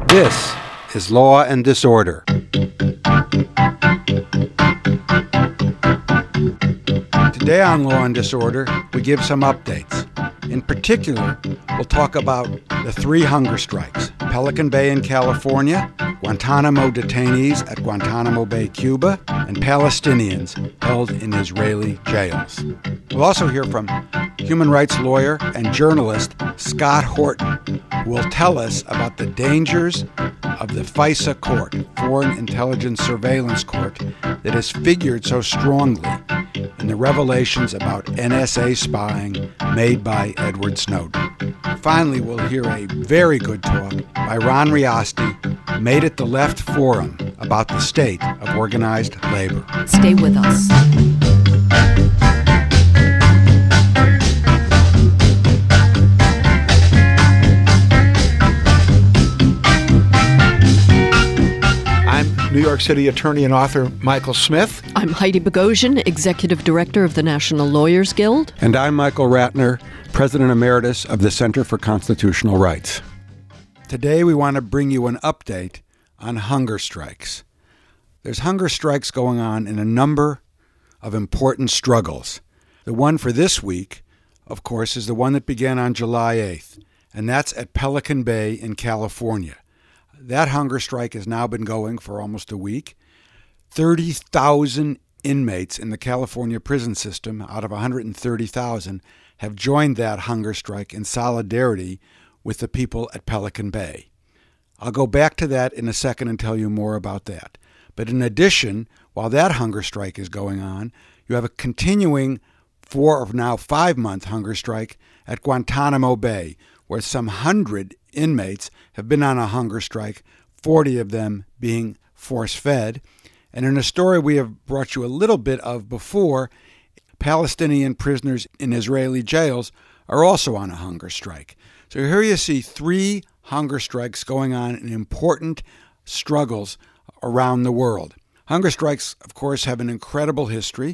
This is Law and Disorder. Today on Law and Disorder, we give some updates. In particular, we'll talk about the 3 hunger strikes: Pelican Bay in California, Guantanamo detainees at Guantanamo Bay, Cuba, and Palestinians held in Israeli jails. We'll also hear from human rights lawyer and journalist Scott Horton, who will tell us about the dangers of the FISA court, Foreign Intelligence Surveillance Court, that has figured so strongly in the revelations about NSA spying made by Edward Snowden. Finally, we'll hear a very good talk by Ron Riasti, Made at the Left Forum, about the state of organized labor. Stay with us. New York City attorney and author Michael Smith. I'm Heidi Bogosian, Executive Director of the National Lawyers Guild. And I'm Michael Ratner, President Emeritus of the Center for Constitutional Rights. Today we want to bring you an update on hunger strikes. There's hunger strikes going on in a number of important struggles. The one for this week, of course, is the one that began on July 8th, and that's at Pelican Bay in California. That hunger strike has now been going for almost a week. 30,000 inmates in the California prison system out of 130,000 have joined that hunger strike in solidarity with the people at Pelican Bay. I'll go back to that in a second and tell you more about that. But in addition, while that hunger strike is going on, you have a continuing 4 or now 5-month hunger strike at Guantanamo Bay, where some 100 inmates have been on a hunger strike, 40 of them being force-fed. And in a story we have brought you a little bit of before, Palestinian prisoners in Israeli jails are also on a hunger strike. So here you see 3 hunger strikes going on in important struggles around the world. Hunger strikes, of course, have an incredible history.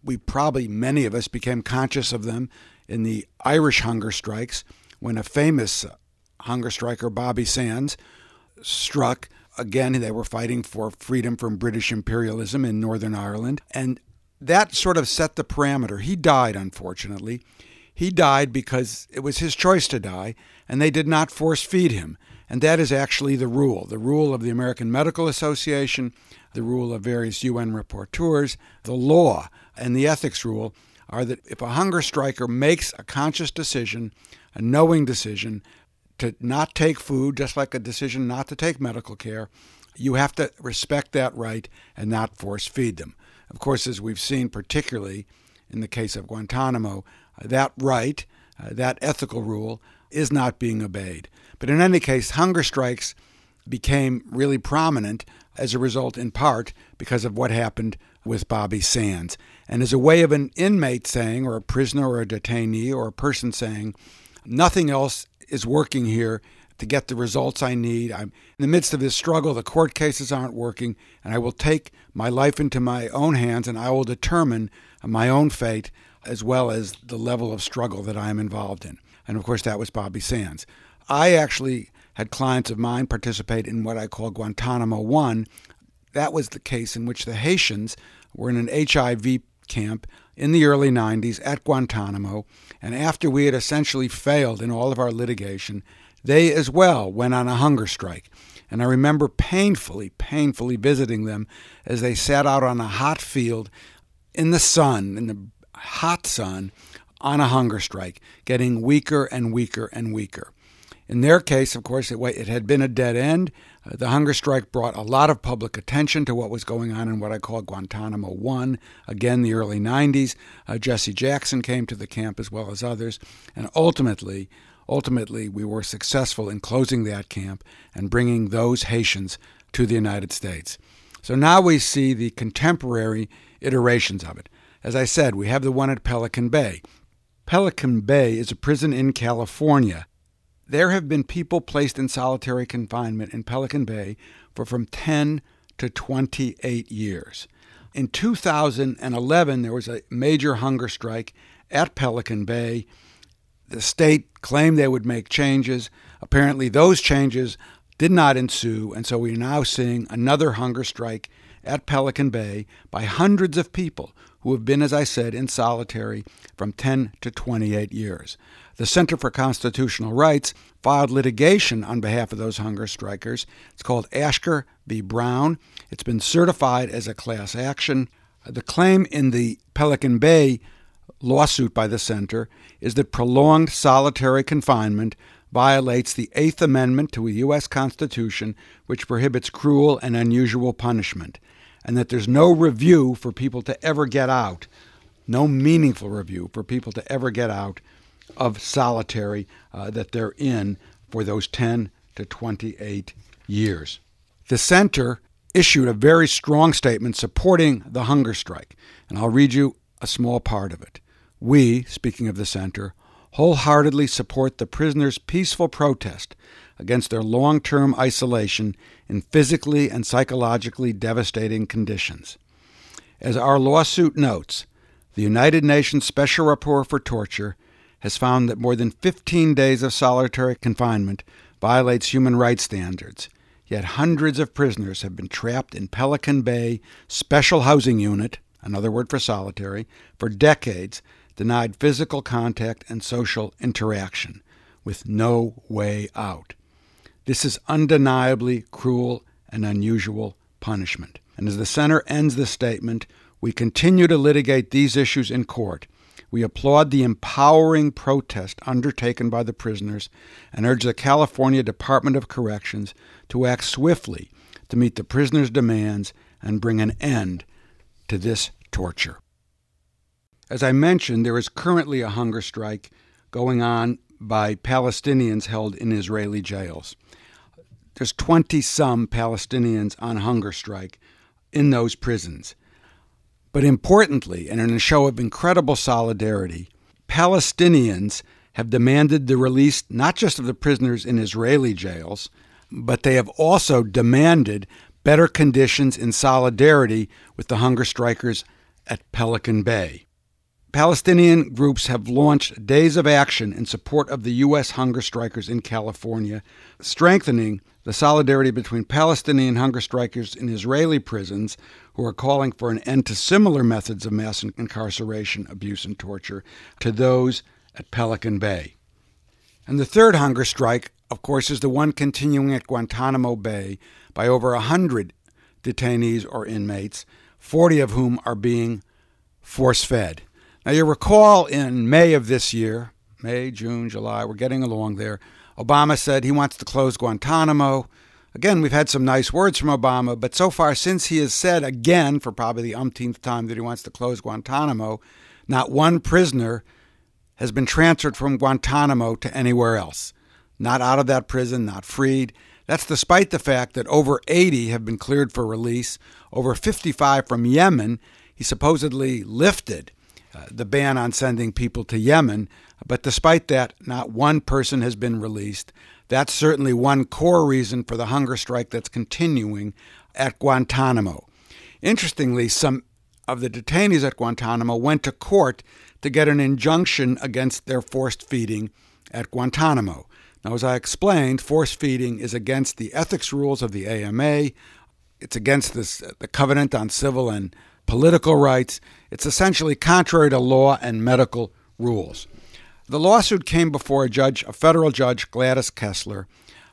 Many of us became conscious of them in the Irish hunger strikes, when a famous hunger striker, Bobby Sands, struck. Again, they were fighting for freedom from British imperialism in Northern Ireland. And that sort of set the parameter. He died, unfortunately. He died because it was his choice to die, and they did not force feed him. And that is actually the rule of the American Medical Association, the rule of various UN rapporteurs, the law and the ethics rule are that if a hunger striker makes a conscious decision, a knowing decision to not take food, just like a decision not to take medical care, you have to respect that right and not force feed them. Of course, as we've seen, particularly in the case of Guantanamo, that right, that ethical rule, is not being obeyed. But in any case, hunger strikes became really prominent as a result, in part, because of what happened with Bobby Sands. And as a way of an inmate saying, or a prisoner or a detainee or a person saying, nothing else is working here to get the results I need. I'm in the midst of this struggle. The court cases aren't working, and I will take my life into my own hands, and I will determine my own fate as well as the level of struggle that I am involved in. And, of course, that was Bobby Sands. I actually had clients of mine participate in what I call Guantanamo 1. That was the case in which the Haitians were in an HIV camp in the early 90s at Guantanamo, and after we had essentially failed in all of our litigation, they as well went on a hunger strike. And I remember painfully visiting them as they sat out on a hot field in the sun, in the hot sun, on a hunger strike, getting weaker and weaker and weaker. In their case, of course, it had been a dead end. The hunger strike brought a lot of public attention to what was going on in what I call Guantanamo 1, again, the early 90s. Jesse Jackson came to the camp as well as others. And ultimately, we were successful in closing that camp and bringing those Haitians to the United States. So now we see the contemporary iterations of it. As I said, we have the one at Pelican Bay. Pelican Bay is a prison in California. There have been people placed in solitary confinement in Pelican Bay for from 10 to 28 years. In 2011, there was a major hunger strike at Pelican Bay. The state claimed they would make changes. Apparently, those changes did not ensue, and so we're now seeing another hunger strike at Pelican Bay by hundreds of people who have been, as I said, in solitary from 10 to 28 years. The Center for Constitutional Rights filed litigation on behalf of those hunger strikers. It's called Ashker v. Brown. It's been certified as a class action. The claim in the Pelican Bay lawsuit by the center is that prolonged solitary confinement violates the Eighth Amendment to the U.S. Constitution, which prohibits cruel and unusual punishment, and that there's no review for people to ever get out, no meaningful review for people to ever get out of solitary that they're in for those 10 to 28 years. The center issued a very strong statement supporting the hunger strike, and I'll read you a small part of it. We, speaking of the center, wholeheartedly support the prisoners' peaceful protest against their long-term isolation in physically and psychologically devastating conditions. As our lawsuit notes, the United Nations Special Rapporteur for Torture has found that more than 15 days of solitary confinement violates human rights standards, yet hundreds of prisoners have been trapped in Pelican Bay Special Housing Unit, another word for solitary, for decades, denied physical contact and social interaction, with no way out. This is undeniably cruel and unusual punishment. And as the center ends the statement, we continue to litigate these issues in court. We applaud the empowering protest undertaken by the prisoners and urge the California Department of Corrections to act swiftly to meet the prisoners' demands and bring an end to this torture. As I mentioned, there is currently a hunger strike going on by Palestinians held in Israeli jails. There's 20-some Palestinians on hunger strike in those prisons. But importantly, and in a show of incredible solidarity, Palestinians have demanded the release not just of the prisoners in Israeli jails, but they have also demanded better conditions in solidarity with the hunger strikers at Pelican Bay. Palestinian groups have launched days of action in support of the U.S. hunger strikers in California, strengthening the solidarity between Palestinian hunger strikers in Israeli prisons who are calling for an end to similar methods of mass incarceration, abuse, and torture to those at Pelican Bay. And the third hunger strike, of course, is the one continuing at Guantanamo Bay by over 100 detainees or inmates, 40 of whom are being force-fed. Now, you recall in May of this year, May, June, July, we're getting along there, Obama said he wants to close Guantanamo. Again, we've had some nice words from Obama, but so far since he has said again, for probably the umpteenth time, that he wants to close Guantanamo, not one prisoner has been transferred from Guantanamo to anywhere else. Not out of that prison, not freed. That's despite the fact that over 80 have been cleared for release, over 55 from Yemen. He supposedly lifted the ban on sending people to Yemen, but despite that, not one person has been released. That's certainly one core reason for the hunger strike that's continuing at Guantanamo. Interestingly, some of the detainees at Guantanamo went to court to get an injunction against their forced feeding at Guantanamo. Now, as I explained, force feeding is against the ethics rules of the AMA. It's against the Covenant on Civil and Political Rights. It's essentially contrary to law and medical rules. The lawsuit came before a federal judge, Gladys Kessler,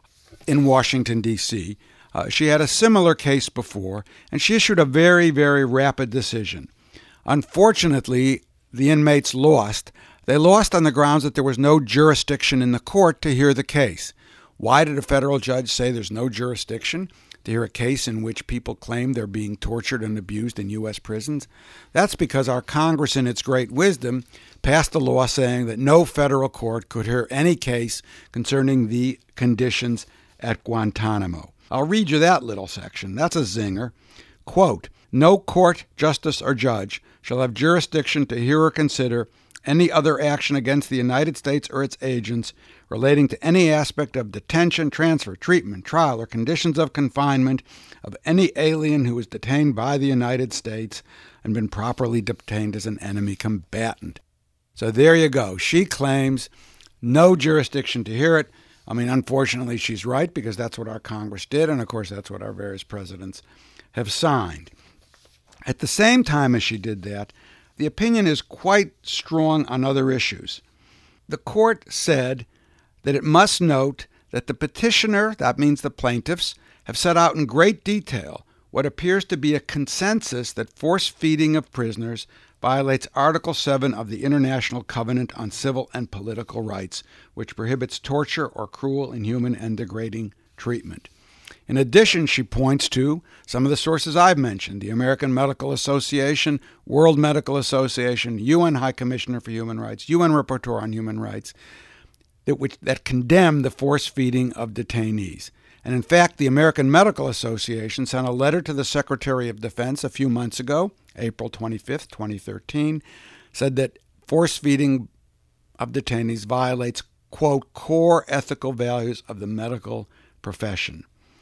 in Washington, D.C. She had a similar case before, and she issued a very, very rapid decision. Unfortunately, the inmates lost. They lost on the grounds that there was no jurisdiction in the court to hear the case. Why did a federal judge say there's no jurisdiction to hear a case in which people claim they're being tortured and abused in U.S. prisons? That's because our Congress, in its great wisdom, passed a law saying that no federal court could hear any case concerning the conditions at Guantanamo. I'll read you that little section. That's a zinger. Quote, "No court, justice, or judge shall have jurisdiction to hear or consider any other action against the United States or its agents relating to any aspect of detention, transfer, treatment, trial, or conditions of confinement of any alien who is detained by the United States and been properly detained as an enemy combatant." So there you go. She claims no jurisdiction to hear it. I mean, unfortunately, she's right because that's what our Congress did, and of course, that's what our various presidents have signed. At the same time as she did that, the opinion is quite strong on other issues. The court said that it must note that the petitioner, that means the plaintiffs, have set out in great detail what appears to be a consensus that force-feeding of prisoners violates Article 7 of the International Covenant on Civil and Political Rights, which prohibits torture or cruel, inhuman, and degrading treatment. In addition, she points to some of the sources I've mentioned, the American Medical Association, World Medical Association, UN High Commissioner for Human Rights, UN Rapporteur on Human Rights, that condemn the force-feeding of detainees. And in fact, the American Medical Association sent a letter to the Secretary of Defense a few months ago, April 25th, 2013, said that force-feeding of detainees violates, quote, core ethical values of the medical profession.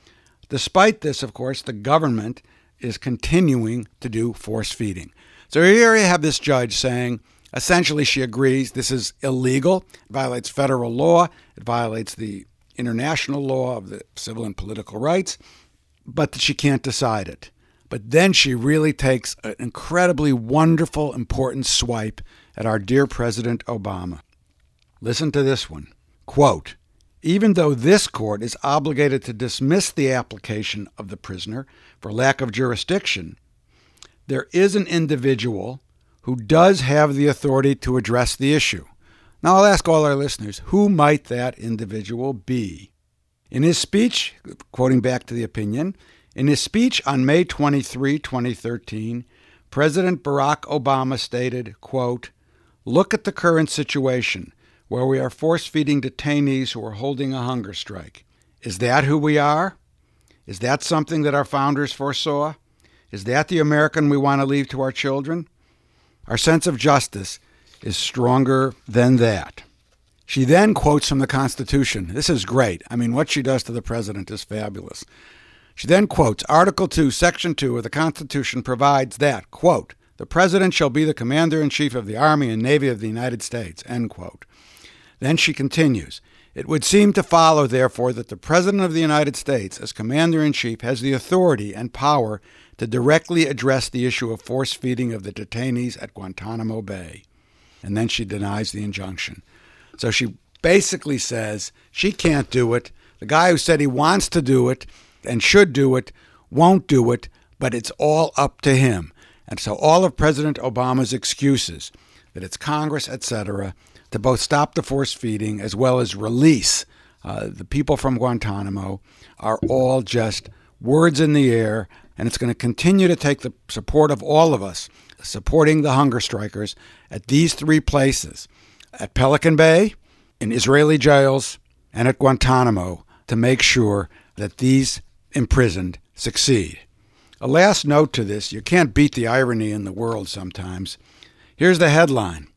Despite this, of course, the government is continuing to do force-feeding. So here you have this judge saying, essentially she agrees this is illegal, it violates federal law, it violates the international law of the civil and political rights, but that she can't decide it. But then she really takes an incredibly wonderful, important swipe at our dear President Obama. Listen to this one. Quote, even though this court is obligated to dismiss the application of the prisoner for lack of jurisdiction, there is an individual who does have the authority to address the issue. Now I'll ask all our listeners, who might that individual be? In his speech, quoting back to the opinion, in his speech on May 23, 2013, President Barack Obama stated, quote, look at the current situation where we are force-feeding detainees who are holding a hunger strike. Is that who we are? Is that something that our founders foresaw? Is that the American we want to leave to our children? Our sense of justice is stronger than that. She then quotes from the Constitution. This is great. I mean, what she does to the president is fabulous. She then quotes, Article 2, Section 2 of the Constitution provides that, quote, the president shall be the commander-in-chief of the Army and Navy of the United States, end quote. Then she continues, it would seem to follow, therefore, that the President of the United States, as Commander-in-Chief, has the authority and power to directly address the issue of force-feeding of the detainees at Guantanamo Bay. And then she denies the injunction. So she basically says she can't do it. The guy who said he wants to do it and should do it won't do it, but it's all up to him. And so all of President Obama's excuses, that it's Congress, etc., to both stop the force feeding as well as release the people from Guantanamo are all just words in the air, and it's going to continue to take the support of all of us supporting the hunger strikers at these three places, at Pelican Bay, in Israeli jails, and at Guantanamo, to make sure that these imprisoned succeed. A last note to this, you can't beat the irony in the world sometimes. Here's the headline,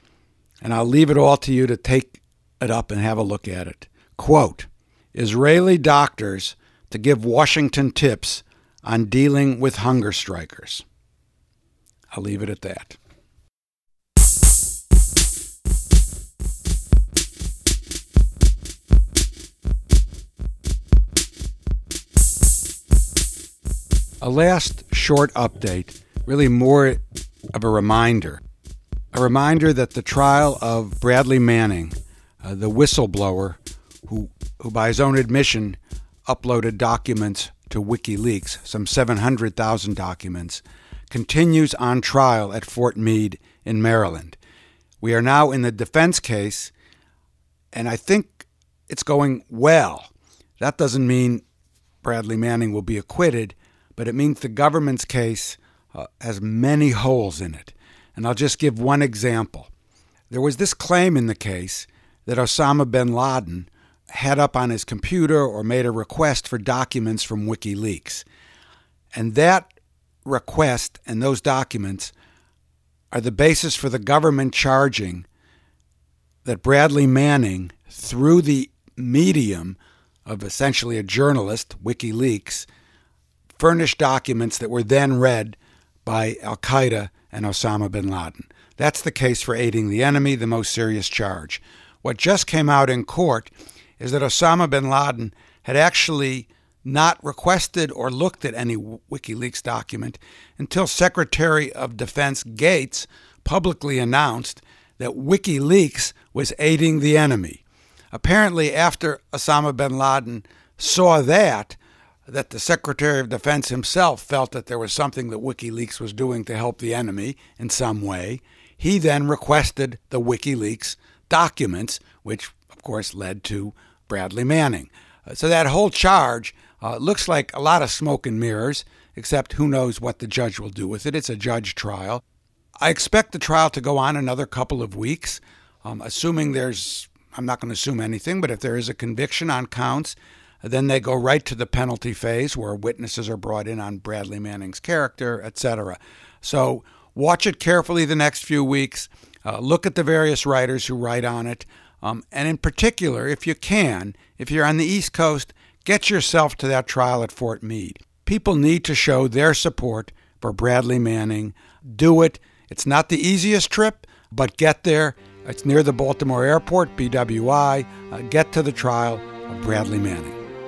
and I'll leave it all to you to take it up and have a look at it. Quote, Israeli doctors to give Washington tips on dealing with hunger strikers. I'll leave it at that. A last short update, really more of a reminder that the trial of Bradley Manning, the whistleblower who by his own admission uploaded documents to WikiLeaks, some 700,000 documents, continues on trial at Fort Meade in Maryland. We are now in the defense case, and I think it's going well. That doesn't mean Bradley Manning will be acquitted, but it means the government's case has many holes in it. And I'll just give one example. There was this claim in the case that Osama bin Laden had up on his computer or made a request for documents from WikiLeaks. And that request and those documents are the basis for the government charging that Bradley Manning, through the medium of essentially a journalist, WikiLeaks, furnished documents that were then read by al-Qaeda and Osama bin Laden. That's the case for aiding the enemy, the most serious charge. What just came out in court is that Osama bin Laden had actually not requested or looked at any WikiLeaks document until Secretary of Defense Gates publicly announced that WikiLeaks was aiding the enemy. Apparently, after Osama bin Laden saw that the Secretary of Defense himself felt that there was something that WikiLeaks was doing to help the enemy in some way, he then requested the WikiLeaks documents, which, of course, led to Bradley Manning. So that whole charge looks like a lot of smoke and mirrors, except who knows what the judge will do with it. It's a judge trial. I expect the trial to go on another couple of weeks, assuming I'm not going to assume anything, but if there is a conviction on counts, then they go right to the penalty phase where witnesses are brought in on Bradley Manning's character, etc. So watch it carefully the next few weeks. Look at the various writers who write on it. And in particular, if you can, if you're on the East Coast, get yourself to that trial at Fort Meade. People need to show their support for Bradley Manning. Do it. It's not the easiest trip, but get there. It's near the Baltimore Airport, BWI. Get to the trial of Bradley Manning.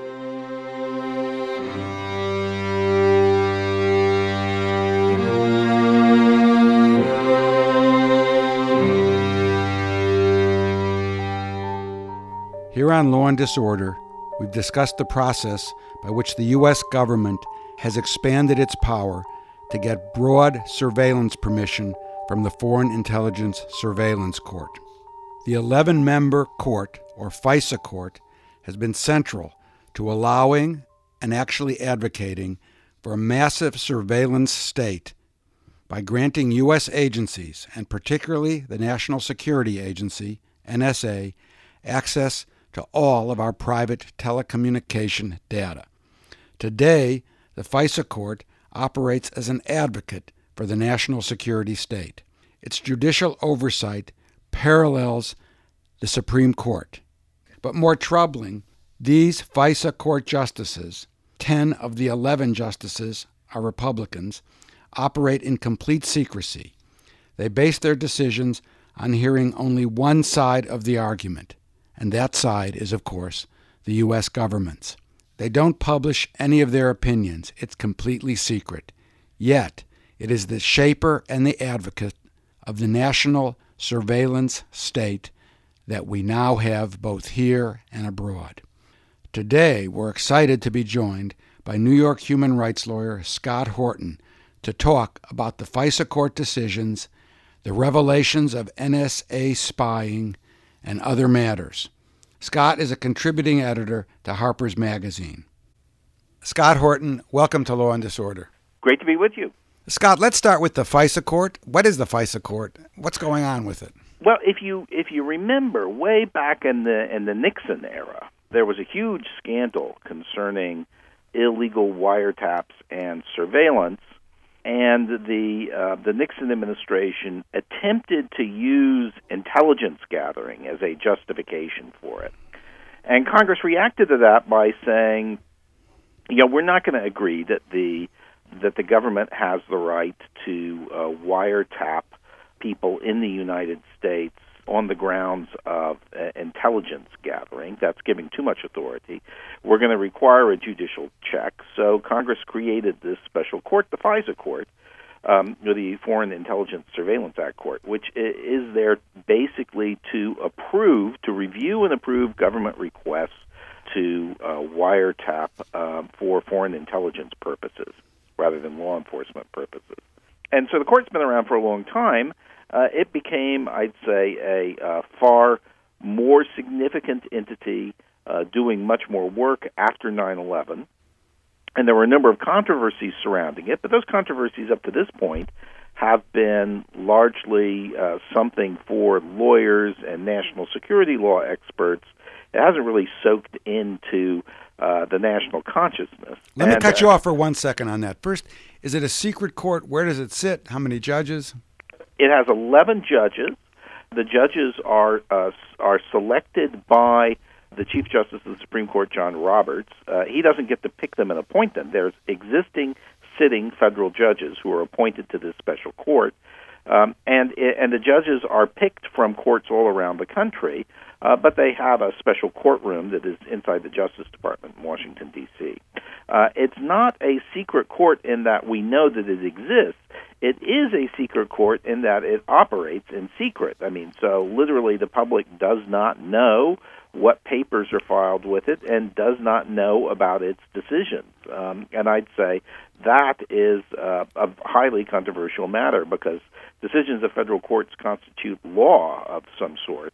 Here on Law and Disorder, we've discussed the process by which the U.S. government has expanded its power to get broad surveillance permission from the Foreign Intelligence Surveillance Court. The 11-member court, or FISA court, has been central to allowing and actually advocating for a massive surveillance state by granting U.S. agencies, and particularly the National Security Agency, NSA, access to all of our private telecommunication data. Today, the FISA court operates as an advocate for the national security state. Its judicial oversight parallels the Supreme Court. But more troubling, these FISA court justices, 10 of the 11 justices are Republicans, operate in complete secrecy. They base their decisions on hearing only one side of the argument, and that side is, of course, the U.S. government's. They don't publish any of their opinions. It's completely secret. Yet, it is the shaper and the advocate of the national surveillance state that we now have both here and abroad. Today, we're excited to be joined by New York human rights lawyer Scott Horton to talk about the FISA court decisions, the revelations of NSA spying, and other matters. Scott is a contributing editor to Harper's Magazine. Scott Horton, welcome to Law and Disorder. Great to be with you. Scott, let's start with the FISA court. What is the FISA court? What's going on with it? Well, if you remember, way back in the Nixon era, there was a huge scandal concerning illegal wiretaps and surveillance, and the Nixon administration attempted to use intelligence gathering as a justification for it. And Congress reacted to that by saying, we're not going to agree that the government has the right to wiretap people in the United States on the grounds of intelligence gathering. That's giving too much authority. We're going to require a judicial check. So Congress created this special court, the FISA court, the Foreign Intelligence Surveillance Act court, which is there basically to review and approve government requests to wiretap for foreign intelligence purposes rather than law enforcement purposes. And so the court's been around for a long time. It became, I'd say, a far more significant entity doing much more work after 9/11. And there were a number of controversies surrounding it, but those controversies up to this point have been largely something for lawyers and national security law experts. It hasn't really soaked into the national consciousness. Let me cut you off for 1 second on that. First, is it a secret court? Where does it sit? How many judges? It has 11 judges. The judges are selected by the Chief Justice of the Supreme Court, John Roberts. He doesn't get to pick them and appoint them. There's existing sitting federal judges who are appointed to this special court, and the judges are picked from courts all around the country. but they have a special courtroom that is inside the Justice Department in Washington, D.C. It's not a secret court in that we know that it exists. It is a secret court in that it operates in secret. I mean, so literally the public does not know what papers are filed with it and does not know about its decisions. And I'd say that is a highly controversial matter because decisions of federal courts constitute law of some sort.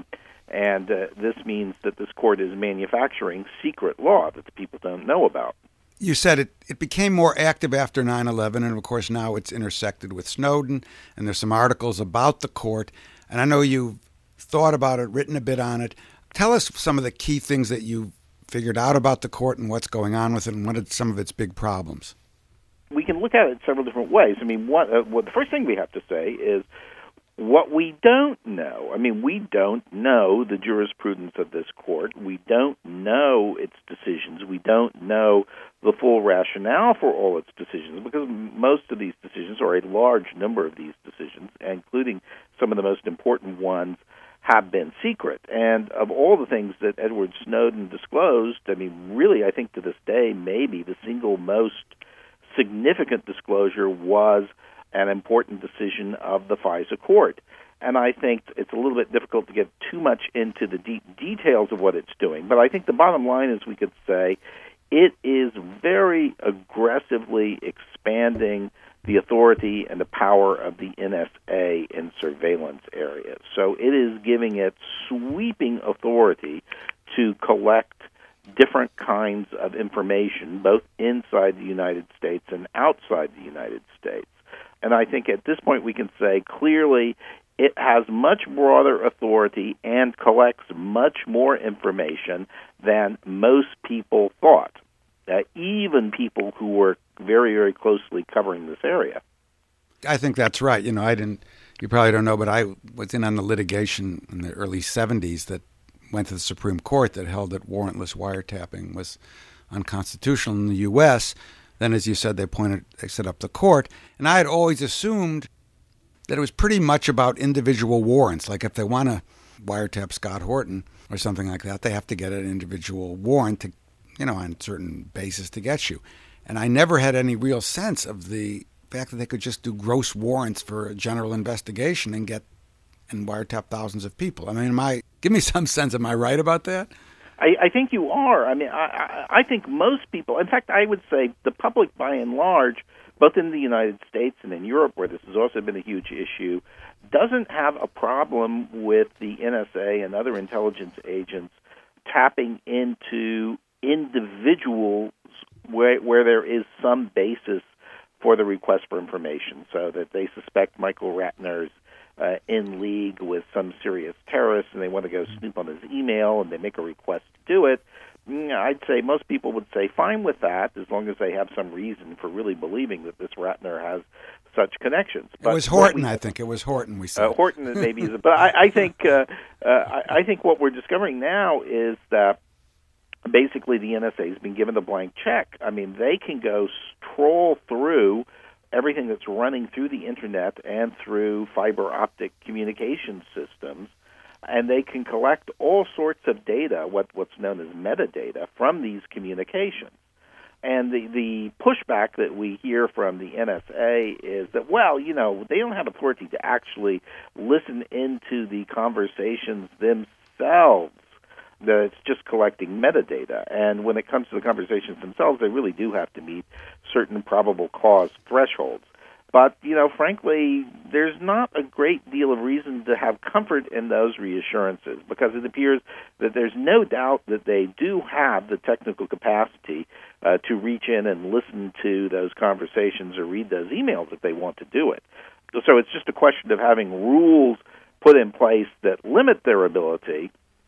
And this means that this court is manufacturing secret law that the people don't know about. You said it became more active after 9/11, and of course now it's intersected with Snowden, and there's some articles about the court. And I know you've thought about it, written a bit on it. Tell us some of the key things that you figured out about the court and what's going on with it, and what are some of its big problems. We can look at it several different ways. I mean, the first thing we have to say is what we don't know. I mean, we don't know the jurisprudence of this court. We don't know its decisions. We don't know the full rationale for all its decisions because most of these decisions, or a large number of these decisions, including some of the most important ones, have been secret. And of all the things that Edward Snowden disclosed, I mean, really, I think to this day, maybe the single most significant disclosure was an important decision of the FISA court. And I think it's a little bit difficult to get too much into the details of what it's doing. But I think the bottom line is we could say it is very aggressively expanding the authority and the power of the NSA in surveillance areas. So it is giving it sweeping authority to collect different kinds of information, both inside the United States and outside the United States. And I think at this point we can say clearly it has much broader authority and collects much more information than most people thought, even people who were very, very closely covering this area. I think that's right. You know, you probably don't know, but I was in on the litigation in the early 70s that went to the Supreme Court that held that warrantless wiretapping was unconstitutional in the U.S. Then, as you said, they set up the court. And I had always assumed that it was pretty much about individual warrants. Like if they want to wiretap Scott Horton or something like that, they have to get an individual warrant to, on certain basis to get you. And I never had any real sense of the fact that they could just do gross warrants for a general investigation and wiretap thousands of people. I mean, give me some sense. Am I right about that? I think you are. I mean, I think most people, in fact, I would say the public by and large, both in the United States and in Europe, where this has also been a huge issue, doesn't have a problem with the NSA and other intelligence agents tapping into individuals where there is some basis for the request for information, so that they suspect Michael Ratner's in league with some serious terrorists and they want to go snoop on his email and they make a request to do it. I'd say most people would say fine with that as long as they have some reason for really believing that this Ratner has such connections. But it was Horton, I think. It was Horton, we said. Horton maybe is, but I think what we're discovering now is that basically the NSA has been given the blank check. I mean, they can go troll through everything that's running through the Internet and through fiber optic communication systems, and they can collect all sorts of data, what's known as metadata, from these communications. And the pushback that we hear from the NSA is that, they don't have authority to actually listen into the conversations themselves. That it's just collecting metadata. And when it comes to the conversations themselves, they really do have to meet certain probable cause thresholds. But, frankly, there's not a great deal of reason to have comfort in those reassurances because it appears that there's no doubt that they do have the technical capacity to reach in and listen to those conversations or read those emails if they want to do it. So it's just a question of having rules put in place that limit their ability.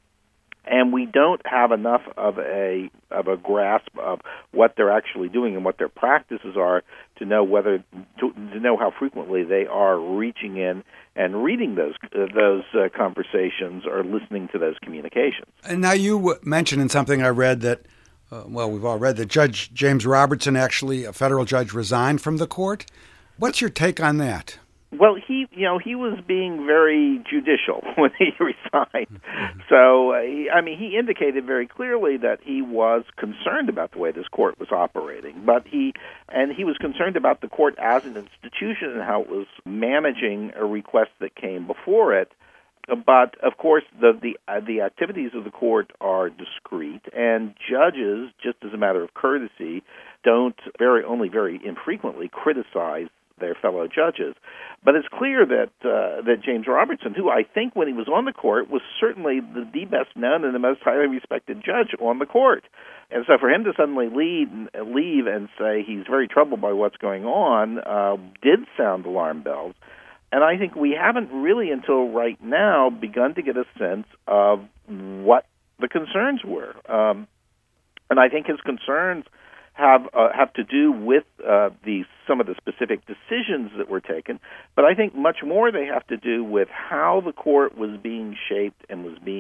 And we don't have enough of a grasp of what they're actually doing and what their practices are to know to know how frequently they are reaching in and reading those conversations or listening to those communications. And now you mentioned in something I read that, we've all read that Judge James Robertson, actually a federal judge, resigned from the court. What's your take on that? Well, he was being very judicial when he resigned. So, he indicated very clearly that he was concerned about the way this court was operating, but he was concerned about the court as an institution and how it was managing a request that came before it. But of course, the activities of the court are discreet, and judges, just as a matter of courtesy, don't only very infrequently criticize their fellow judges. But it's clear that James Robertson, who I think when he was on the court was certainly the best known and the most highly respected judge on the court. And so for him to suddenly leave and say he's very troubled by what's going on did sound alarm bells. And I think we haven't really until right now begun to get a sense of what the concerns were. And I think his concerns have to do with some of the specific decisions that were taken, but I think much more they have to do with how the court was being shaped and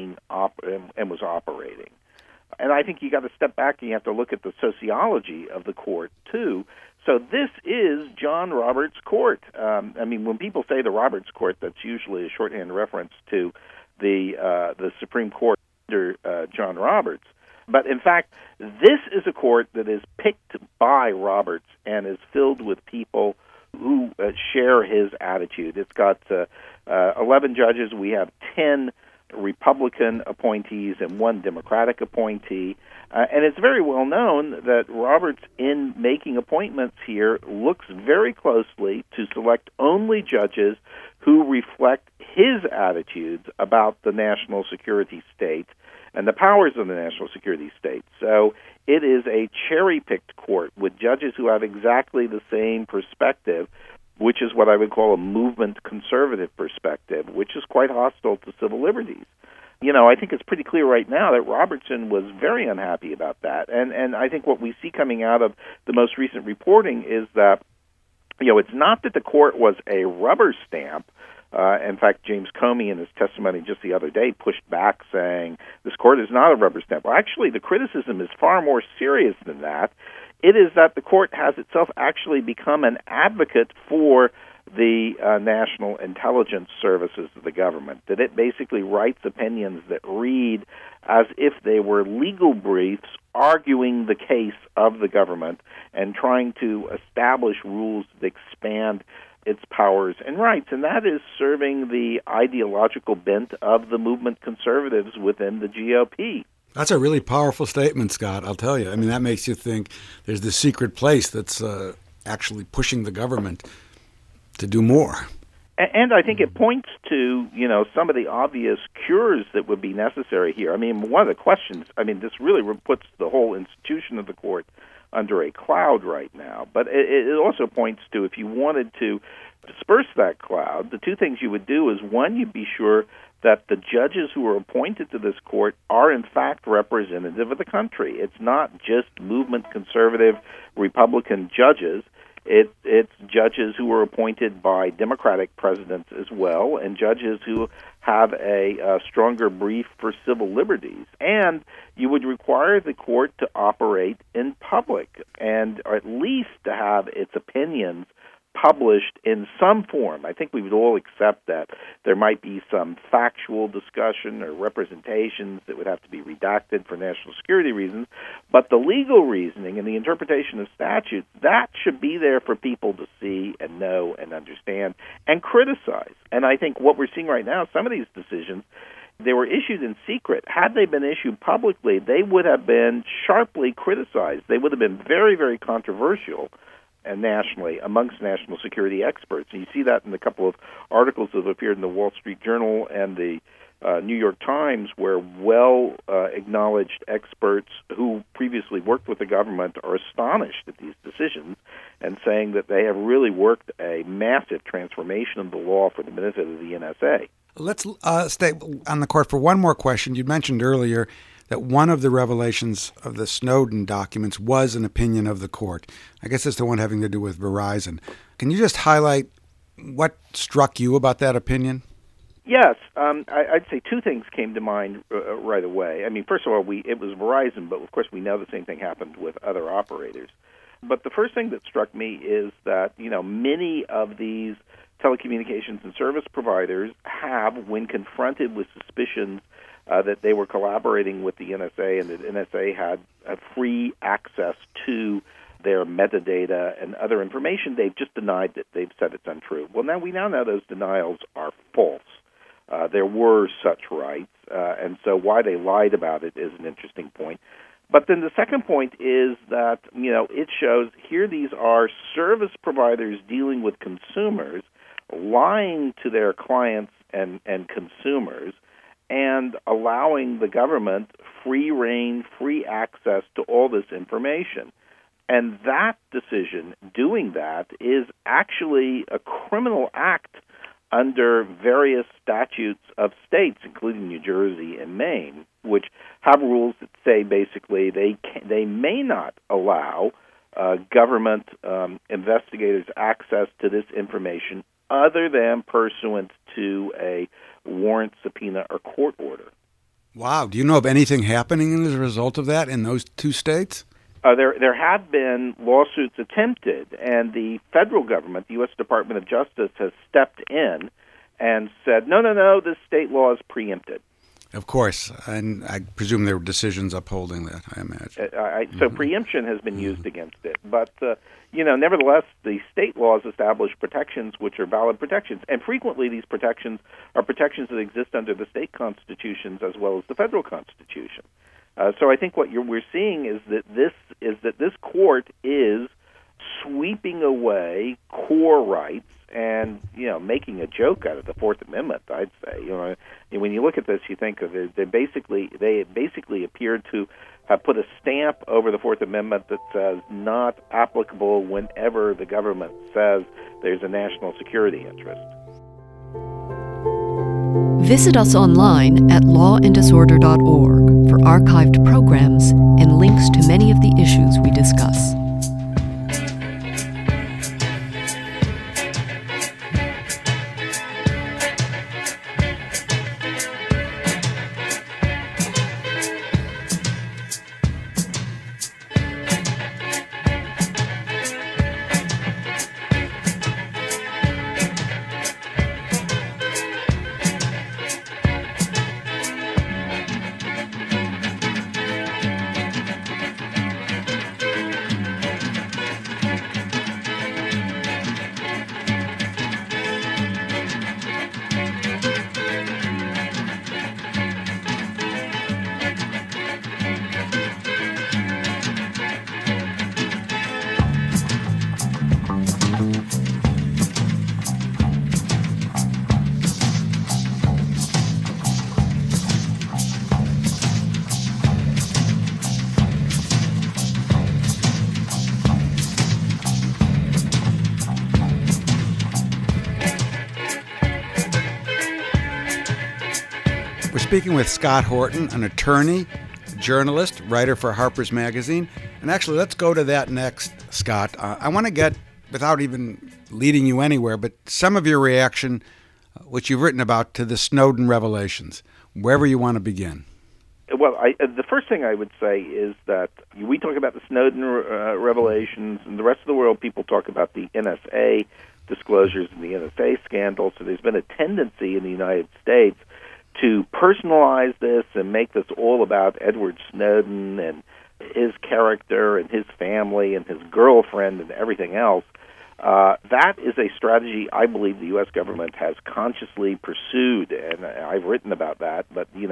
was operating. And I think you got to step back and you have to look at the sociology of the court too. So this is John Roberts' court. When people say the Roberts Court, that's usually a shorthand reference to the Supreme Court under John Roberts. But in fact, this is a court that is picked by Roberts and is filled with people who share his attitude. It's got 11 judges. We have 10 Republican appointees and 1 Democratic appointee. And it's very well known that Roberts, in making appointments here, looks very closely to select only judges who reflect his attitudes about the national security state and the powers of the national security state. So it is a cherry-picked court with judges who have exactly the same perspective, which is what I would call a movement conservative perspective, which is quite hostile to civil liberties. I think it's pretty clear right now that Robertson was very unhappy about that. And I think what we see coming out of the most recent reporting is that, it's not that the court was a rubber stamp. In fact, James Comey, in his testimony just the other day, pushed back saying this court is not a rubber stamp. Well, actually, the criticism is far more serious than that. It is that the court has itself actually become an advocate for the national intelligence services of the government, that it basically writes opinions that read as if they were legal briefs arguing the case of the government and trying to establish rules that expand its powers and rights, and that is serving the ideological bent of the movement conservatives within the GOP. That's a really powerful statement, Scott, I'll tell you. That makes you think there's this secret place that's actually pushing the government to do more. And I think it points to, some of the obvious cures that would be necessary here. One of the questions, this really puts the whole institution of the court under a cloud right now. But it also points to, if you wanted to disperse that cloud, the two things you would do is, one, you'd be sure that the judges who are appointed to this court are in fact representative of the country. It's not just movement conservative Republican judges. It's judges who are appointed by Democratic presidents as well, and judges who have a stronger brief for civil liberties. And you would require the court to operate in public, and or at least to have its opinions published in some form. I think we would all accept that there might be some factual discussion or representations that would have to be redacted for national security reasons, but the legal reasoning and the interpretation of statutes, that should be there for people to see and know and understand and criticize. And I think what we're seeing right now, some of these decisions, they were issued in secret. Had they been issued publicly, they would have been sharply criticized. They would have been very, very controversial and nationally amongst national security experts. And you see that in a couple of articles that have appeared in the Wall Street Journal and the New York Times, where well-acknowledged experts who previously worked with the government are astonished at these decisions and saying that they have really worked a massive transformation of the law for the benefit of the NSA. Let's stay on the court for one more question. You mentioned earlier that one of the revelations of the Snowden documents was an opinion of the court. I guess it's the one having to do with Verizon. Can you just highlight what struck you about that opinion? Yes. I'd say two things came to mind right away. First of all, it was Verizon, but of course we know the same thing happened with other operators. But the first thing that struck me is that, many of these telecommunications and service providers have when confronted with suspicions that they were collaborating with the NSA and that NSA had free access to their metadata and other information. They've just denied that. They've said it's untrue. Well, we now know those denials are false. There were such rights, and so why they lied about it is an interesting point. But then the second point is that, it shows here these are service providers dealing with consumers, lying to their clients and consumers, and allowing the government free reign, free access to all this information. And that decision, doing that, is actually a criminal act under various statutes of states, including New Jersey and Maine, which have rules that say basically they may not allow government investigators access to this information other than pursuant to a warrant, subpoena, or court order. Wow. Do you know of anything happening as a result of that in those two states? There have been lawsuits attempted, and the federal government, the U.S. Department of Justice, has stepped in and said, no, this state law is preempted. Of course, and I presume there were decisions upholding that, I imagine. So preemption has been used against it. But, nevertheless, the state laws establish protections which are valid protections. And frequently these protections are protections that exist under the state constitutions as well as the federal constitution. So I think what we're seeing is that this court is sweeping away core rights and making a joke out of the Fourth Amendment. I'd say when you look at this, you think of it, they basically appear to have put a stamp over the Fourth Amendment that says not applicable whenever the government says there's a national security interest. Visit us online at lawanddisorder.org for archived programs and links to many of the issues we discuss. We're speaking with Scott Horton, an attorney, journalist, writer for Harper's Magazine. And actually, let's go to that next, Scott. I want to get, without even leading you anywhere, but some of your reaction, which you've written about, to the Snowden revelations, wherever you want to begin. Well, the first thing I would say is that we talk about the Snowden revelations, and the rest of the world, people talk about the NSA disclosures and the NSA scandal. So there's been a tendency in the United States to personalize this and make this all about Edward Snowden and his character and his family and his girlfriend and everything else. That is a strategy I believe the U.S. government has consciously pursued, and I've written about that. But, we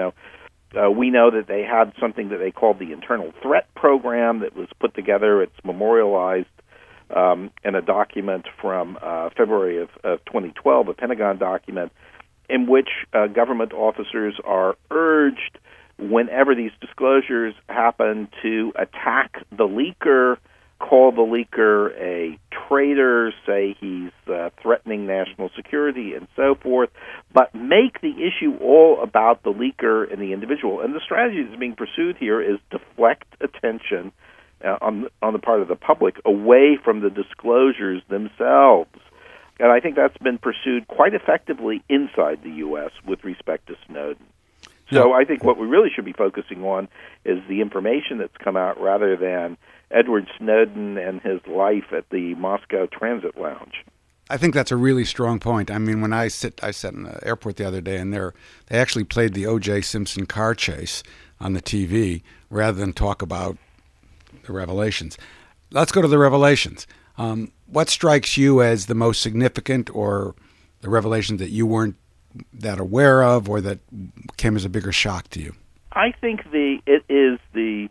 know that they had something that they called the Internal Threat Program that was put together. It's memorialized in a document from February of 2012, a Pentagon document, in which government officers are urged, whenever these disclosures happen, to attack the leaker, call the leaker a traitor, say he's threatening national security, and so forth, but make the issue all about the leaker and the individual. And the strategy that's being pursued here is deflect attention on the part of the public away from the disclosures themselves. And I think that's been pursued quite effectively inside the U.S. with respect to Snowden. So I think what we really should be focusing on is the information that's come out rather than Edward Snowden and his life at the Moscow Transit Lounge. I think that's a really strong point. I mean, when I sat in the airport the other day, and they actually played the O.J. Simpson car chase on the TV rather than talk about the revelations. Let's go to the revelations. What strikes you as the most significant, or the revelations that you weren't that aware of, or that came as a bigger shock to you? I think it is the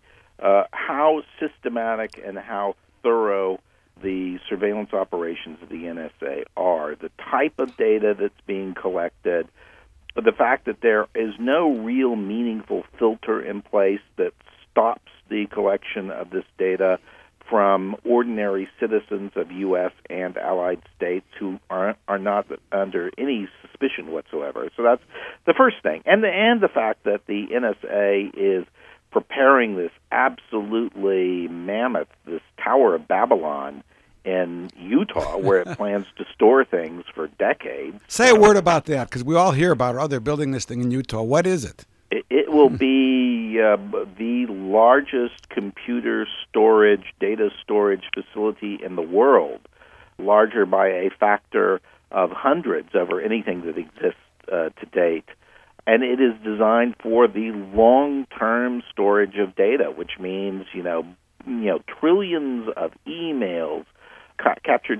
how systematic and how thorough the surveillance operations of the NSA are, the type of data that's being collected, the fact that there is no real meaningful filter in place that stops the collection of this data from ordinary citizens of U.S. and allied states who are not under any suspicion whatsoever. So that's the first thing. And the fact that the NSA is preparing this absolutely mammoth, this Tower of Babylon in Utah, where it plans to store things for decades. Say a word about that, because we all hear about, they're building this thing in Utah. What is it? It will be the largest computer storage, data storage facility in the world, larger by a factor of hundreds over anything that exists to date. And it is designed for the long-term storage of data, which means, trillions of emails, captured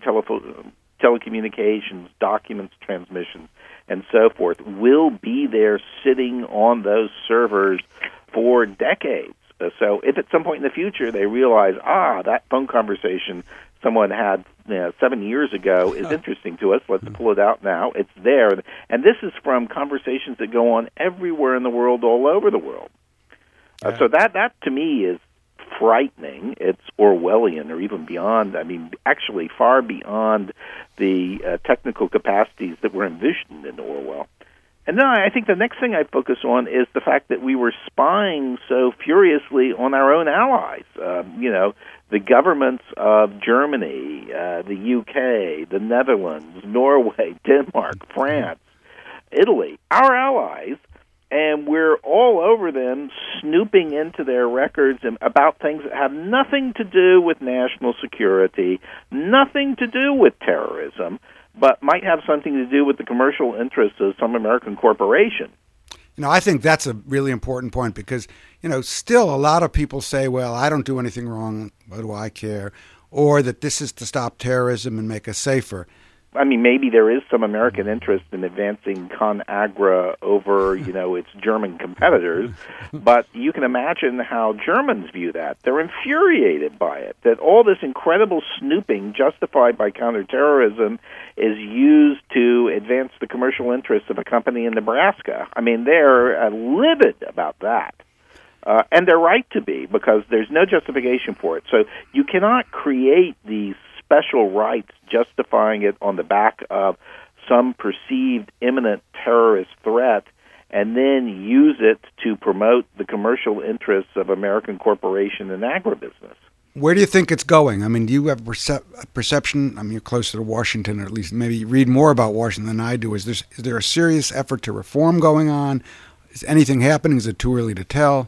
telecommunications, documents, transmissions, and so forth will be there sitting on those servers for decades. So if at some point in the future they realize, that phone conversation someone had 7 years ago is interesting to us, let's pull it out now, it's there. And this is from conversations that go on everywhere in the world, all over the world. So that to me is frightening. It's Orwellian, or even beyond, actually far beyond the technical capacities that were envisioned in Orwell. And then I think the next thing I focus on is the fact that we were spying so furiously on our own allies. The governments of Germany, the UK, the Netherlands, Norway, Denmark, France, Italy, our allies, and we're all over them, snooping into their records about things that have nothing to do with national security, nothing to do with terrorism, but might have something to do with the commercial interests of some American corporation. I think that's a really important point, because, still a lot of people say, well, I don't do anything wrong, what do I care? Or that this is to stop terrorism and make us safer. Maybe there is some American interest in advancing ConAgra over, its German competitors, but you can imagine how Germans view that. They're infuriated by it, that all this incredible snooping justified by counterterrorism is used to advance the commercial interests of a company in Nebraska. They're livid about that. And they're right to be, because there's no justification for it. So you cannot create these special rights justifying it on the back of some perceived imminent terrorist threat and then use it to promote the commercial interests of American corporation and agribusiness. Where do you think it's going? Do you have a perception? You're closer to Washington, or at least maybe you read more about Washington than I do. Is there a serious effort to reform going on? Is anything happening? Is it too early to tell?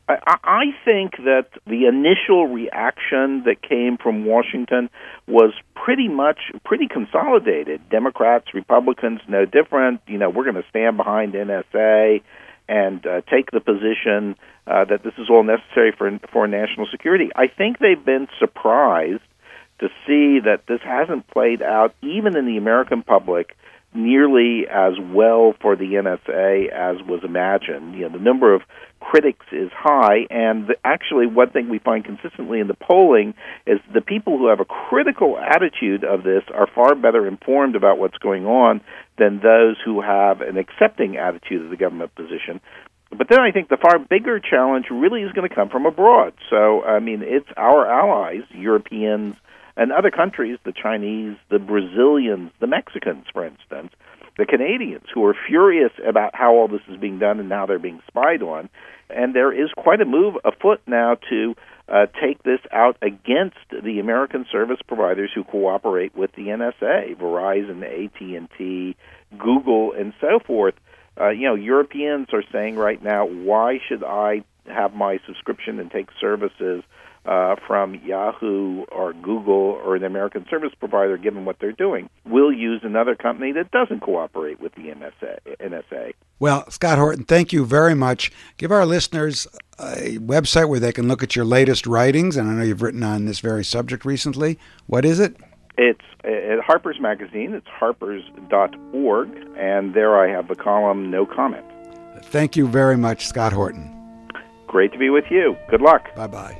I think that the initial reaction that came from Washington was pretty consolidated. Democrats, Republicans, no different. We're going to stand behind NSA and take the position that this is all necessary for national security. I think they've been surprised to see that this hasn't played out, even in the American public, nearly as well for the NSA as was imagined. The number of critics is high, and actually one thing we find consistently in the polling is the people who have a critical attitude of this are far better informed about what's going on than those who have an accepting attitude of the government position. But then I think the far bigger challenge really is going to come from abroad. So, it's our allies, Europeans, and other countries, the Chinese, the Brazilians, the Mexicans, for instance, the Canadians, who are furious about how all this is being done and how they're being spied on. And there is quite a move afoot now to take this out against the American service providers who cooperate with the NSA, Verizon, AT&T, Google, and so forth. Europeans are saying right now, why should I have my subscription and take services from Yahoo or Google or an American service provider, given what they're doing, will use another company that doesn't cooperate with the NSA. Well, Scott Horton, thank you very much. Give our listeners a website where they can look at your latest writings, and I know you've written on this very subject recently. What is it? It's at Harper's Magazine. It's harpers.org, and there I have the column No Comment. Thank you very much, Scott Horton. Great to be with you. Good luck. Bye-bye.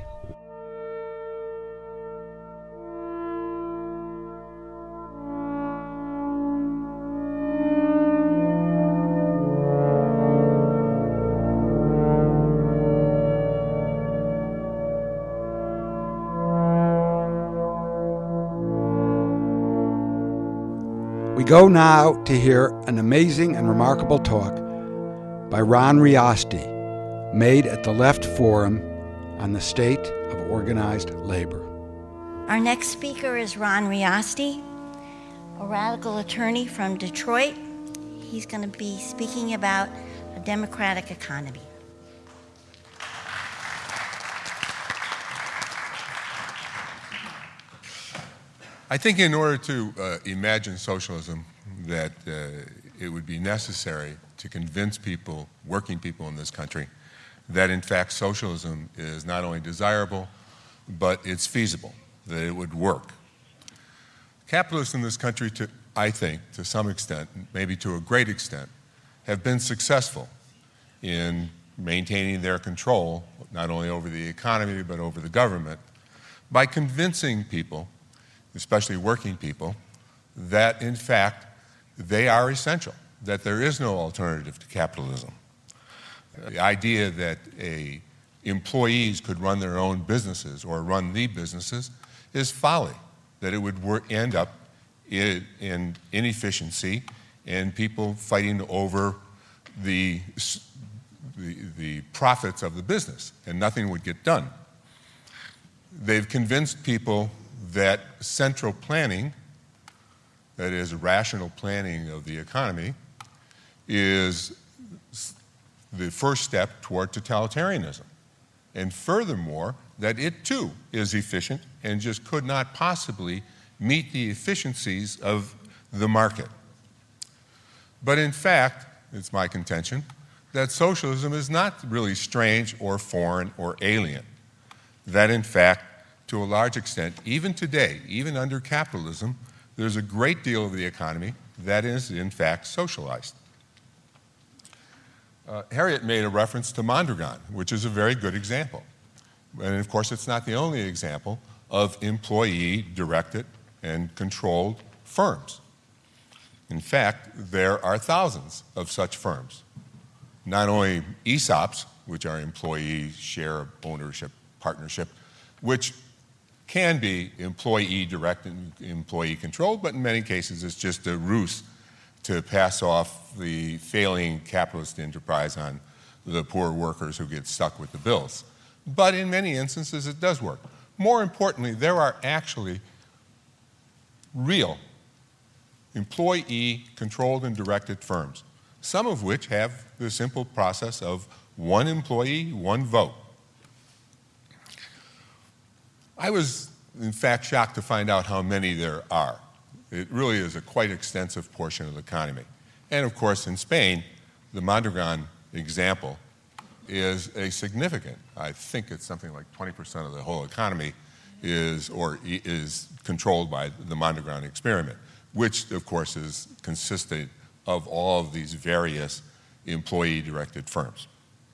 We go now to hear an amazing and remarkable talk by Ron Riasti, made at the Left Forum on the state of organized labor. Our next speaker is Ron Riasti, a radical attorney from Detroit. He's going to be speaking about a democratic economy. I think in order to imagine socialism, that it would be necessary to convince people, working people in this country, that in fact socialism is not only desirable, but it's feasible, that it would work. Capitalists in this country, I think, to some extent, maybe to a great extent, have been successful in maintaining their control, not only over the economy, but over the government, by convincing people, especially working people, that in fact they are essential, that there is no alternative to capitalism. The idea that employees could run their own businesses or run the businesses is folly, that it would end up in inefficiency and people fighting over the profits of the business, and nothing would get done. They've convinced people that central planning, that is, rational planning of the economy, is the first step toward totalitarianism. And furthermore, that it too is efficient and just could not possibly meet the efficiencies of the market. But in fact, it's my contention, that socialism is not really strange or foreign or alien. That in fact, to a large extent, even today, even under capitalism, there's a great deal of the economy that is, in fact, socialized. Harriet made a reference to Mondragon, which is a very good example. And of course, it's not the only example of employee-directed and controlled firms. In fact, there are thousands of such firms. Not only ESOPs, which are employee share ownership partnership, which can be employee-directed and employee-controlled, but in many cases it's just a ruse to pass off the failing capitalist enterprise on the poor workers who get stuck with the bills. But in many instances it does work. More importantly, there are actually real employee-controlled and directed firms, some of which have the simple process of one employee, one vote. I was, in fact, shocked to find out how many there are. It really is a quite extensive portion of the economy. And of course, in Spain, the Mondragon example is a significant, I think it's something like 20% of the whole economy is controlled by the Mondragon experiment, which of course is consisted of all of these various employee-directed firms.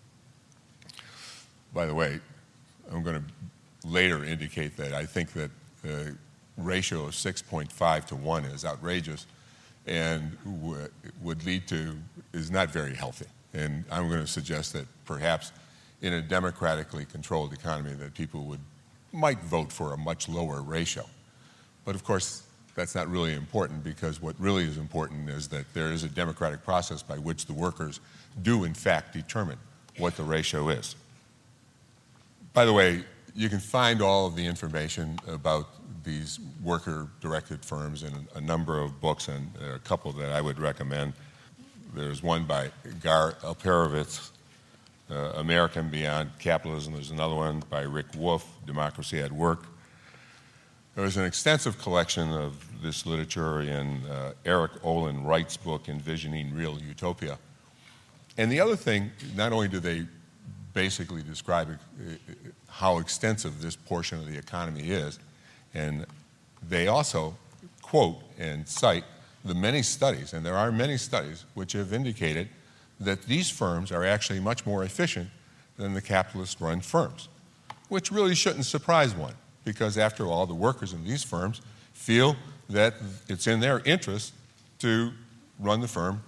By the way, I'm going to later indicate that I think that the ratio of 6.5 to 1 is outrageous and would lead to, is not very healthy. And I'm going to suggest that perhaps in a democratically controlled economy that people might vote for a much lower ratio. But of course, that's not really important, because what really is important is that there is a democratic process by which the workers do in fact determine what the ratio is. By the way, you can find all of the information about these worker-directed firms in a number of books, and there are a couple that I would recommend. There's one by Gar Alperovitz American Beyond Capitalism. There's another one by Rick Wolff, Democracy at Work. There was an extensive collection of this literature in Eric Olin Wright's book, Envisioning Real Utopia. And the other thing, not only do they basically describe how extensive this portion of the economy is, and they also quote and cite the many studies, and there are many studies, which have indicated that these firms are actually much more efficient than the capitalist-run firms, which really shouldn't surprise one, because after all, the workers in these firms feel that it's in their interest to run the firm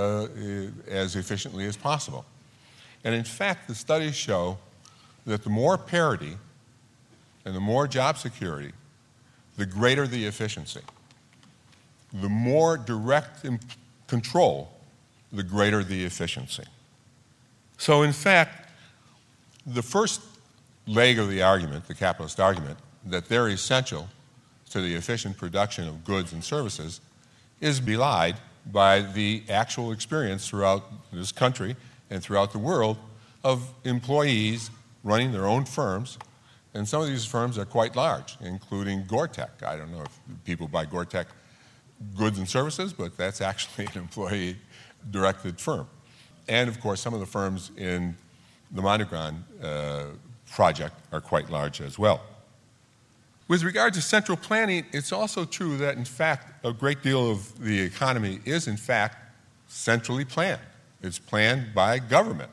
as efficiently as possible. And in fact, the studies show that the more parity and the more job security, the greater the efficiency. The more direct control, the greater the efficiency. So in fact, the first leg of the argument, the capitalist argument, that they're essential to the efficient production of goods and services is belied by the actual experience throughout this country and throughout the world of employees running their own firms. And some of these firms are quite large, including Gore-Tex. I don't know if people buy Gore-Tex goods and services, but that's actually an employee-directed firm. And of course, some of the firms in the Mondragon project are quite large as well. With regard to central planning, it's also true that, in fact, a great deal of the economy is, in fact, centrally planned. It's planned by government.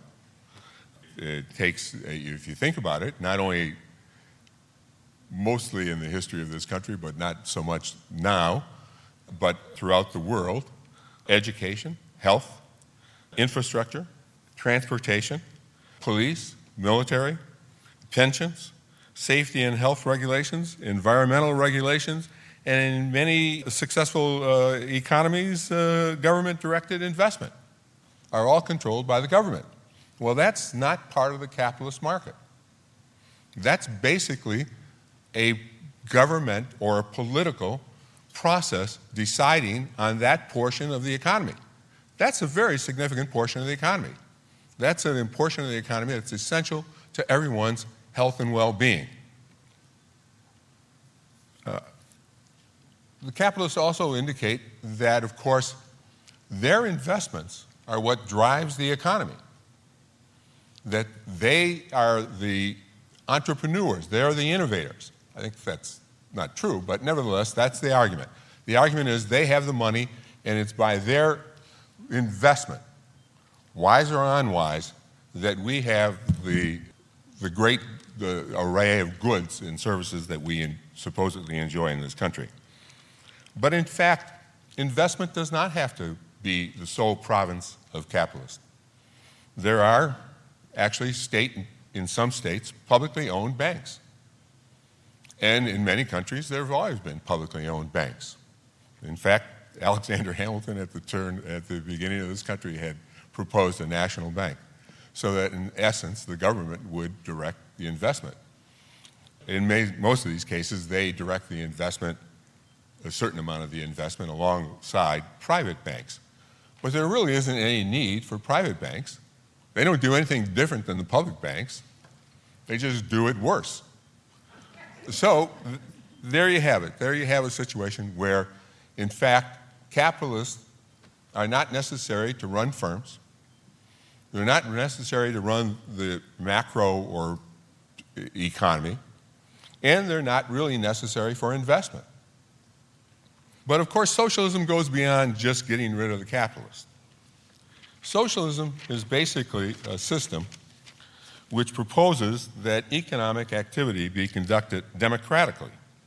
It takes, if you think about it, not only mostly in the history of this country, but not so much now, but throughout the world, education, health, infrastructure, transportation, police, military, pensions, safety and health regulations, environmental regulations, and in many successful economies, government-directed investment are all controlled by the government. Well, that's not part of the capitalist market. That's basically a government or a political process deciding on that portion of the economy. That's a very significant portion of the economy. That's a portion of the economy that's essential to everyone's health and well-being. The capitalists also indicate that, of course, their investments are what drives the economy, that they are the entrepreneurs, they are the innovators. I think that's not true, but nevertheless, that's the argument. The argument is they have the money, and it's by their investment, wise or unwise, that we have the great array of goods and services that we supposedly enjoy in this country. But in fact, investment does not have to be the sole province of capitalists. There are actually in some states, publicly owned banks. And in many countries, there have always been publicly owned banks. In fact, Alexander Hamilton at the beginning of this country had proposed a national bank, so that in essence, the government would direct the investment. In most of these cases, they direct the investment, a certain amount of the investment, alongside private banks. But there really isn't any need for private banks. They don't do anything different than the public banks. They just do it worse. So there you have it. There you have a situation where, in fact, capitalists are not necessary to run firms. They're not necessary to run the macro or economy, and they're not really necessary for investment. But of course, socialism goes beyond just getting rid of the capitalist. Socialism is basically a system which proposes that economic activity be conducted democratically,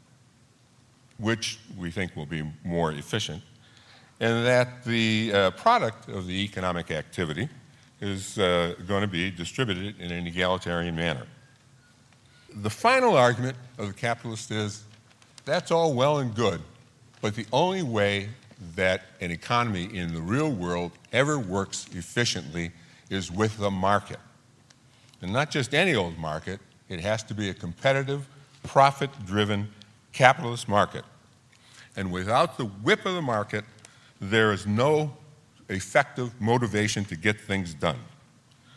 which we think will be more efficient, and that the product of the economic activity is going to be distributed in an egalitarian manner. The final argument of the capitalist is that's all well and good, but the only way that an economy in the real world ever works efficiently is with the market. And not just any old market, it has to be a competitive, profit-driven capitalist market. And without the whip of the market, there is no effective motivation to get things done.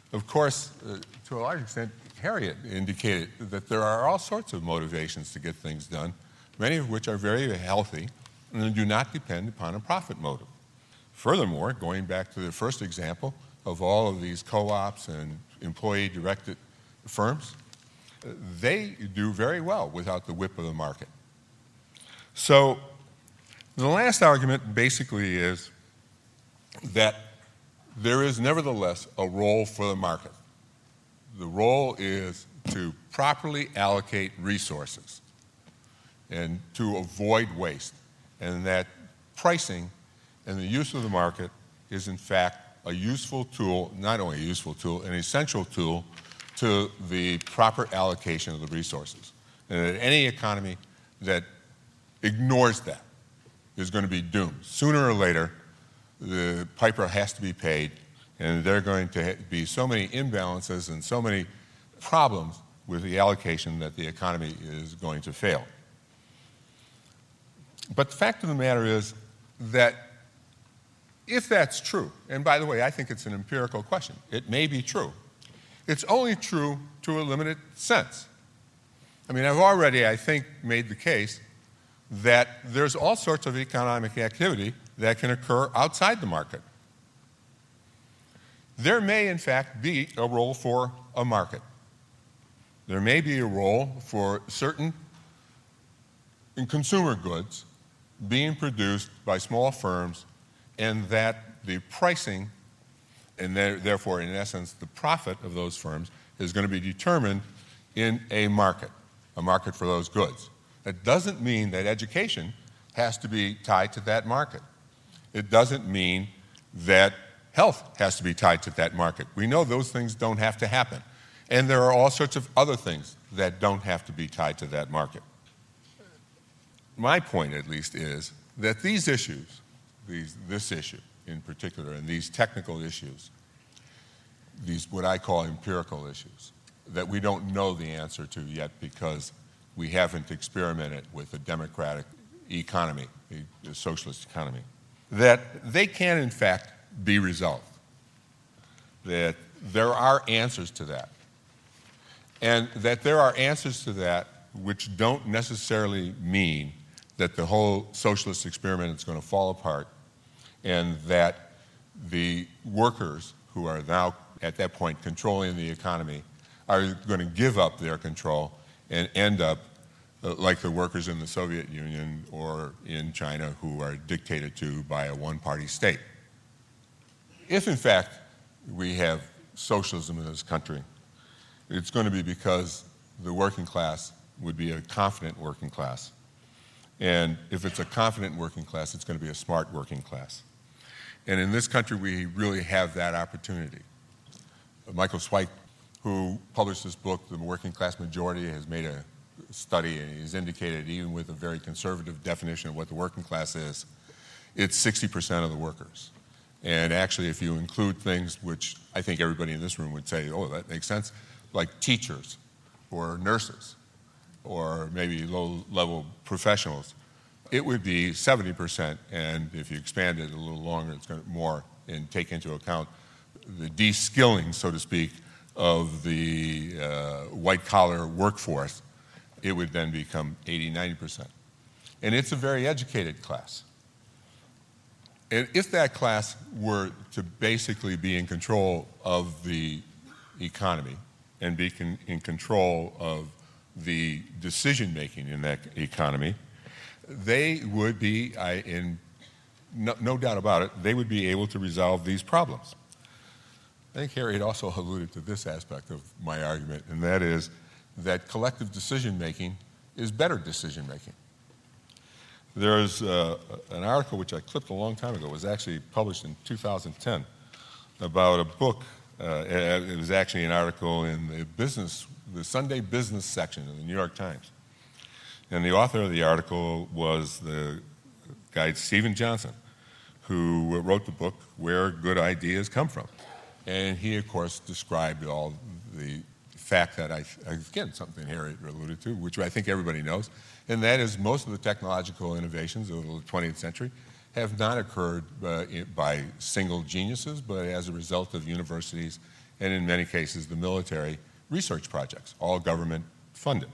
Of course, to a large extent, Harriet indicated that there are all sorts of motivations to get things done, many of which are very healthy and do not depend upon a profit motive. Furthermore, going back to the first example of all of these co-ops and employee-directed firms, they do very well without the whip of the market. So the last argument basically is that there is nevertheless a role for the market. The role is to properly allocate resources and to avoid waste, and that pricing and the use of the market is in fact a useful tool, not only a useful tool, an essential tool to the proper allocation of the resources. And that any economy that ignores that is going to be doomed. Sooner or later, the piper has to be paid, and there are going to be so many imbalances and so many problems with the allocation that the economy is going to fail. But the fact of the matter is that if that's true, and by the way, I think it's an empirical question, it may be true, it's only true to a limited sense. I mean, I've already, I think, made the case that there's all sorts of economic activity that can occur outside the market. There may, in fact, be a role for a market. There may be a role for certain consumer goods being produced by small firms, and that the pricing, and therefore, in essence, the profit of those firms is going to be determined in a market for those goods. That doesn't mean that education has to be tied to that market. It doesn't mean that health has to be tied to that market. We know those things don't have to happen. And there are all sorts of other things that don't have to be tied to that market. My point, at least, is that these issues, this issue in particular, and these technical issues, these what I call empirical issues, that we don't know the answer to yet because we haven't experimented with a democratic economy, a socialist economy, that they can, in fact, be resolved. That there are answers to that. And that there are answers to that which don't necessarily mean that the whole socialist experiment is going to fall apart, and that the workers who are now at that point controlling the economy are going to give up their control and end up like the workers in the Soviet Union or in China who are dictated to by a one-party state. If, in fact, we have socialism in this country, it's going to be because the working class would be a confident working class. And if it's a confident working class, it's going to be a smart working class. And in this country, we really have that opportunity. Michael Zweig, who published this book, The Working Class Majority, has made a study, and he's indicated, even with a very conservative definition of what the working class is, it's 60% of the workers. And actually, if you include things which I think everybody in this room would say, oh, that makes sense, like teachers or nurses or maybe low-level professionals, it would be 70%. And if you expand it a little longer, it's going to more and take into account the de-skilling, so to speak, of the white-collar workforce, it would then become 80, 90%. And it's a very educated class. And if that class were to basically be in control of the economy and be in control of the decision-making in that economy, they would be, no doubt about it, they would be able to resolve these problems. I think Harriet also alluded to this aspect of my argument, and that is that collective decision-making is better decision-making. There's an article which I clipped a long time ago. It was actually published in 2010 about a book. It was actually an article in the Sunday business section of the New York Times. And the author of the article was the guy Stephen Johnson, who wrote the book, Where Good Ideas Come From. And he, of course, described all the fact that, again, something Harriet alluded to, which I think everybody knows, and that is most of the technological innovations of the 20th century have not occurred by single geniuses, but as a result of universities and in many cases the military research projects, all government funded.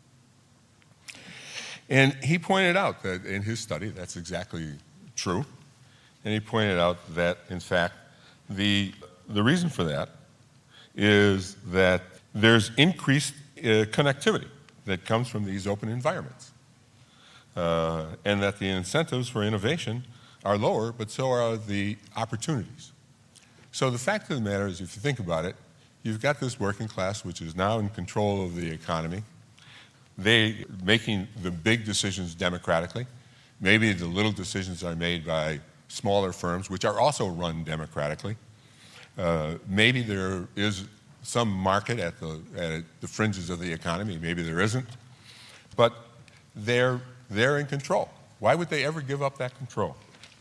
And he pointed out that in his study that's exactly true. And he pointed out that, in fact, the reason for that is that there's increased connectivity that comes from these open environments, and that the incentives for innovation are lower, but so are the opportunities. So the fact of the matter is, if you think about it, you've got this working class which is now in control of the economy. They making the big decisions democratically. Maybe the little decisions are made by smaller firms, which are also run democratically. Maybe there is some market at the fringes of the economy. Maybe there isn't. But they're in control. Why would they ever give up that control?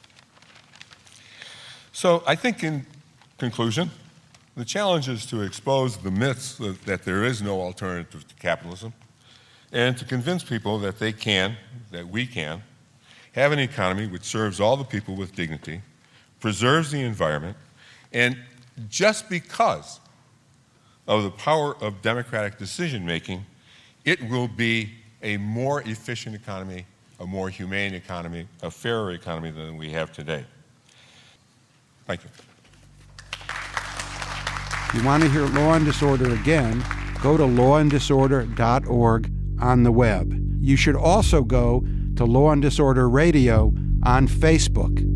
So I think in conclusion, the challenge is to expose the myths that there is no alternative to capitalism, and to convince people that they can, that we can, have an economy which serves all the people with dignity, preserves the environment, and just because of the power of democratic decision-making, it will be a more efficient economy, a more humane economy, a fairer economy than we have today. Thank you. If you want to hear Law and Disorder again, go to lawanddisorder.org on the web. You should also go to Law and Disorder Radio on Facebook.